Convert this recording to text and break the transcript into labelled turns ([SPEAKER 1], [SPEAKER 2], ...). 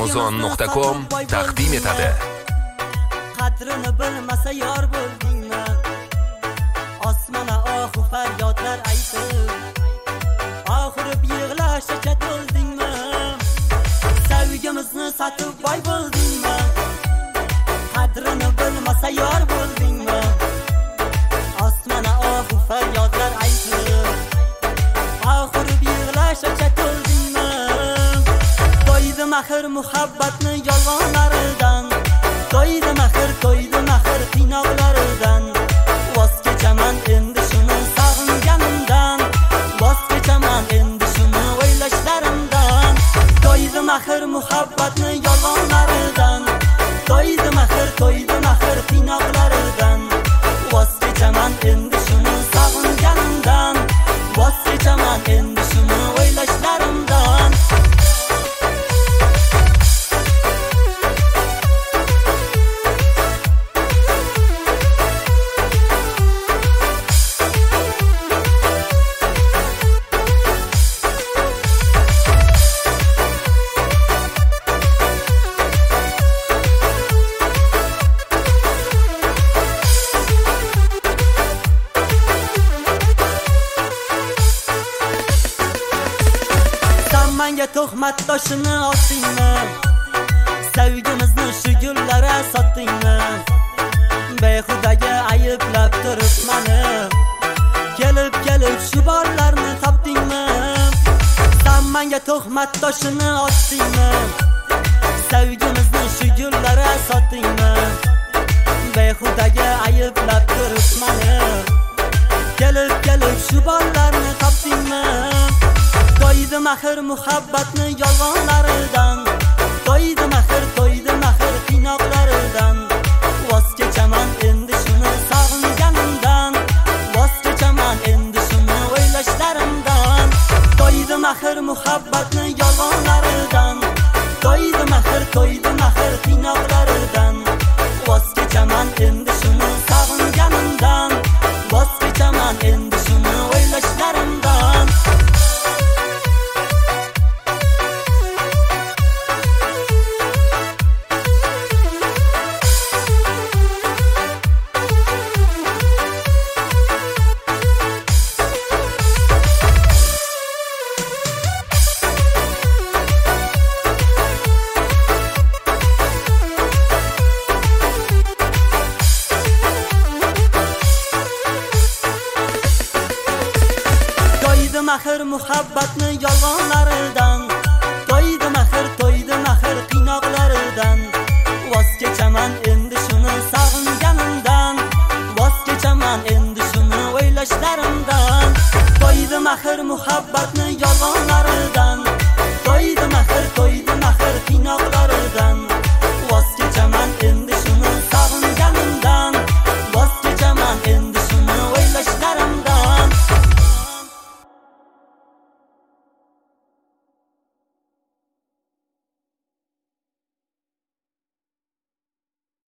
[SPEAKER 1] Amazon.com taqdim etadi.
[SPEAKER 2] Qadrini bilmasa yor bo'ldingmi? Osmona ohu faryodlar aytib, oxirib yig'lashga to'ldingmi? Sevgimizni sotib boy bo'ldingmi? Qadrini bilmasa yor bo'ldingmi? Osmona ohu faryodlar aytib, oxirib yig'lashga to'ldingmi? To'ydi mehr muhabbatni yolg'onlaridan, to'ydi mehr qiynoqlaridan. Voz kechaman endi shuni sog'inganimdan, voz kechaman endi shuni o'ylashlarimdan. To'ydi mehr muhabbatni yolg'onlaridan, to'ydi mehr qiynoqlaridan. Voz kechaman endi shuni sog'inganimdan, voz kechaman endi shuni o'ylashlarimdan. Menga tuhmat toshini otdingmi? Sevgimizni shu gullara sotdingmi? Behudaga ayblab turib meni, kelib shu borlarni topdingmi? Sen menga tuhmat toshini otdingmi? Sevgimizni shu gullara sotdingmi? Behudaga ayblab turib meni, kelib shu borlarni topdingmi? To'ydi mehr muhabbatni yolg'onlaridan, to'ydi mehr qiynoqlaridan. Voz kechaman endi shuni sog'inganimdan, voz kechaman endi shuni o'ylashlarimdan. To'ydi mehr muhabbatni yolg'onlaridan, to'ydi mehr